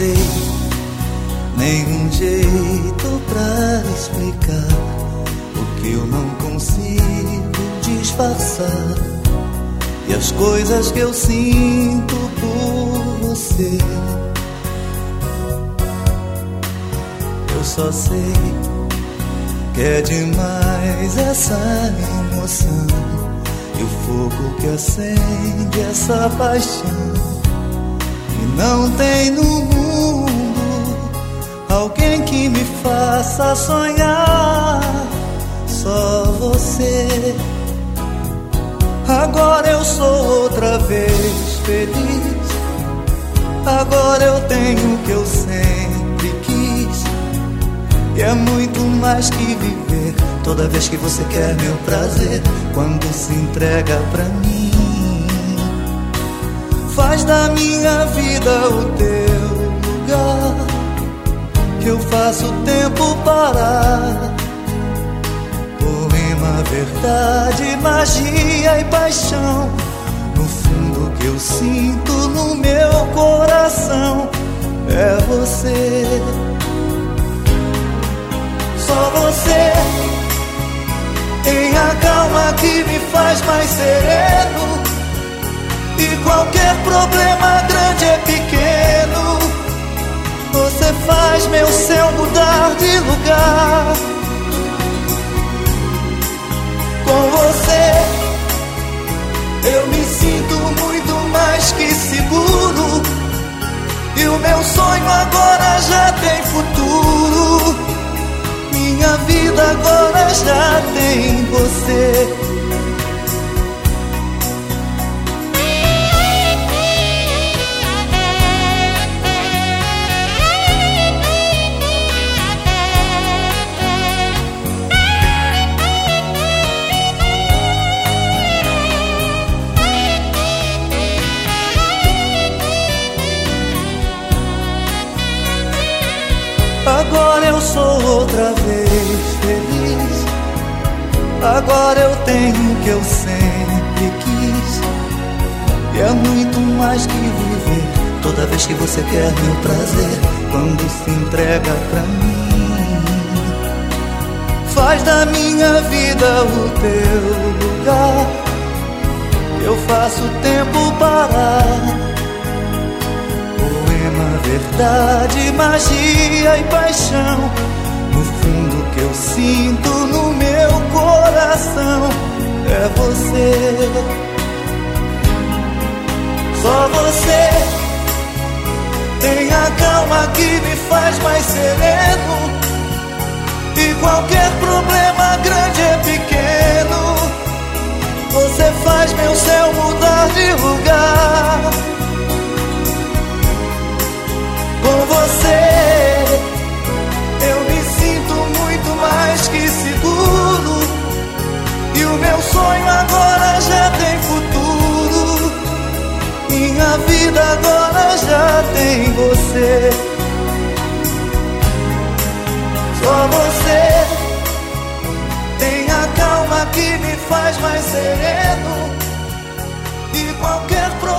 sei nenhum jeito pra explicar o que eu não consigo disfarçar e as coisas que eu sinto por você. Eu só sei que é demais essa emoção e o fogo que acende essa paixão. E não tem no mundo alguém que me faça sonhar, só você. Agora eu sou outra vez feliz, agora eu tenho o que eu sempre quis. E é muito mais que viver toda vez que você quer meu prazer, quando se entrega pra mim. Faz da minha vida o teu lugar, que eu faço o tempo parar. Poema, verdade, magia e paixão, no fundo que eu sinto no meu coração é você. Só você tem a calma que me faz mais sereno, e qualquer problema grande é pequeno. Você faz meu céu mudar de lugar. Com você eu me sinto muito mais que seguro, e o meu sonho agora já tem futuro. Minha vida agora já tem você. Agora eu sou outra vez feliz, agora eu tenho o que eu sempre quis. E é muito mais que viver toda vez que você quer meu prazer, quando se entrega pra mim. Faz da minha vida o teu lugar, eu faço o tempo parar. Verdade, magia e paixão, no fundo que eu sinto no meu coração é você. Só você tem a calma que me faz mais sereno, e qualquer problema grande é pequeno. Você faz meu céu mudar de lugar. Com você eu me sinto muito mais que seguro, e o meu sonho agora já tem futuro. Minha vida agora já tem você. Só você tem a calma que me faz mais sereno, e qualquer problema